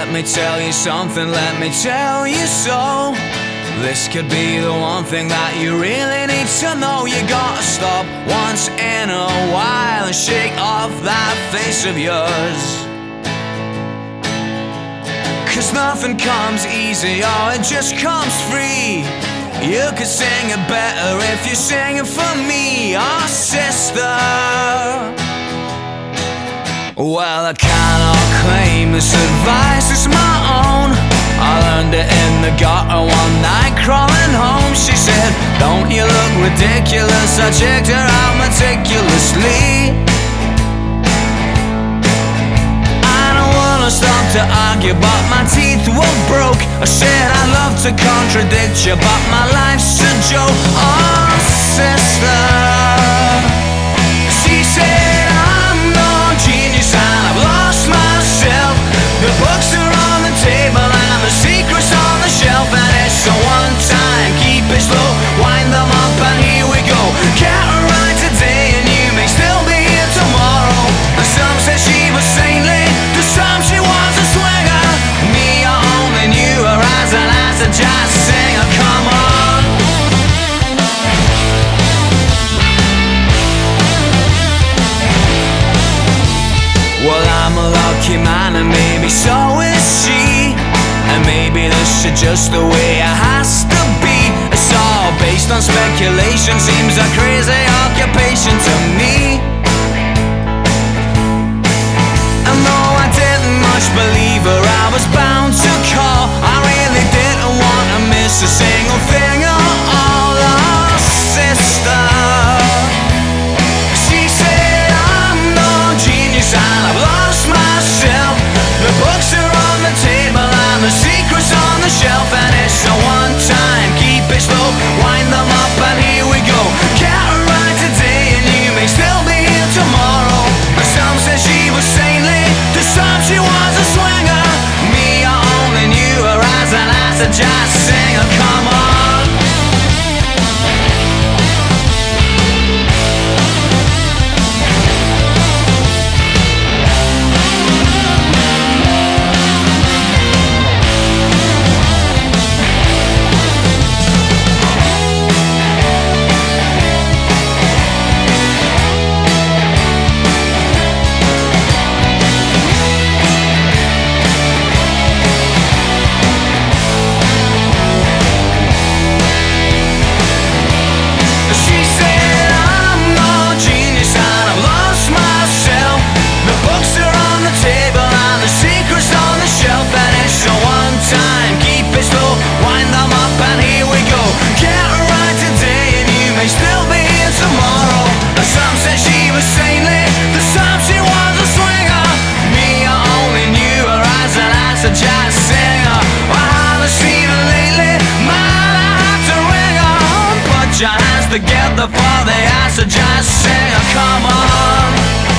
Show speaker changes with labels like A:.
A: let me tell you something, let me tell you so. This could be the one thing that you really need to know. You gotta stop once in a while and shake off that face of yours. 'Cause nothing comes easy, or it just comes free. You could sing it better if you sing it for me, oh sister. Well, I cannot claim this advice is my own. I learned it in the gutter one night crawling home. She said, don't you look ridiculous? I checked her out meticulously. I don't wanna stop to argue, but my teeth were broke. I said I'd love to contradict you, but my life's a joke, oh sister. She said I'm no genius and I've lost myself. The books are on the table and the secrets on the shelf, and it's a one time, keep it slow, wind them up and here we go. Can't write today and you may still be here tomorrow. And some said she was saintly, to some she was a swinger. Me, I only knew her as a jazz singer. Come on. Well, I'm a lucky man and maybe so is she. And maybe this is just the way it has to be. It's all based on speculation, seems a crazy occupation to me. And though I didn't much believe her, I was bound to call. I really didn't want to miss a single thing at all, oh sister. She said I'm no genius and I've lost myself. The books are on the table and the secrets on the shelf, and it's a one time, keep it slow, wind them up and here we go. Can't write today and you may still be here tomorrow. And some said she was saintly, to some she was a swinger. Me, I only knew her as a jazz singer. Come on. Jazz singer, well, I haven't seen her lately. Man, I have to ring her. Put your hands together for the jazz singer. Come on.